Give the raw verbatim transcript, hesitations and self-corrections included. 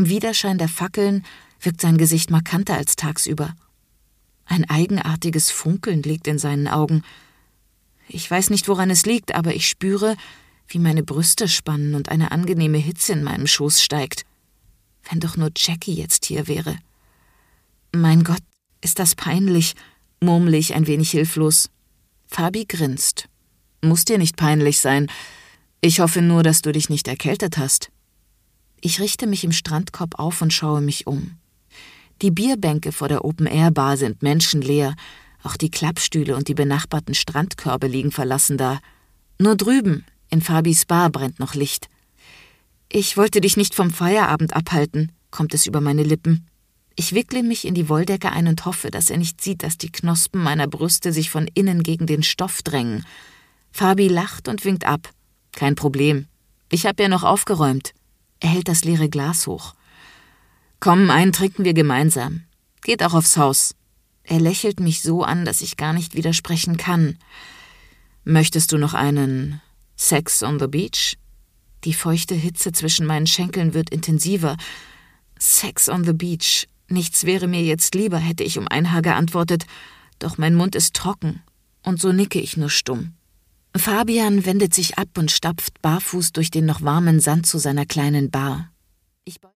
Im Widerschein der Fackeln wirkt sein Gesicht markanter als tagsüber. Ein eigenartiges Funkeln liegt in seinen Augen. Ich weiß nicht, woran es liegt, aber ich spüre, wie meine Brüste spannen und eine angenehme Hitze in meinem Schoß steigt. Wenn doch nur Jackie jetzt hier wäre. Mein Gott, ist das peinlich, murmle ich ein wenig hilflos. Fabi grinst. Muss dir nicht peinlich sein. Ich hoffe nur, dass du dich nicht erkältet hast. Ich richte mich im Strandkorb auf und schaue mich um. Die Bierbänke vor der Open-Air-Bar sind menschenleer. Auch die Klappstühle und die benachbarten Strandkörbe liegen verlassen da. Nur drüben, in Fabis Bar, brennt noch Licht. »Ich wollte dich nicht vom Feierabend abhalten«, kommt es über meine Lippen. Ich wickle mich in die Wolldecke ein und hoffe, dass er nicht sieht, dass die Knospen meiner Brüste sich von innen gegen den Stoff drängen. Fabi lacht und winkt ab. »Kein Problem. Ich habe ja noch aufgeräumt.« Er hält das leere Glas hoch. »Komm, einen trinken wir gemeinsam. Geht auch aufs Haus.« Er lächelt mich so an, dass ich gar nicht widersprechen kann. »Möchtest du noch einen Sex on the Beach?« Die feuchte Hitze zwischen meinen Schenkeln wird intensiver. Sex on the Beach. Nichts wäre mir jetzt lieber, hätte ich um ein Haar geantwortet. Doch mein Mund ist trocken und so nicke ich nur stumm. Fabian wendet sich ab und stapft barfuß durch den noch warmen Sand zu seiner kleinen Bar. Ich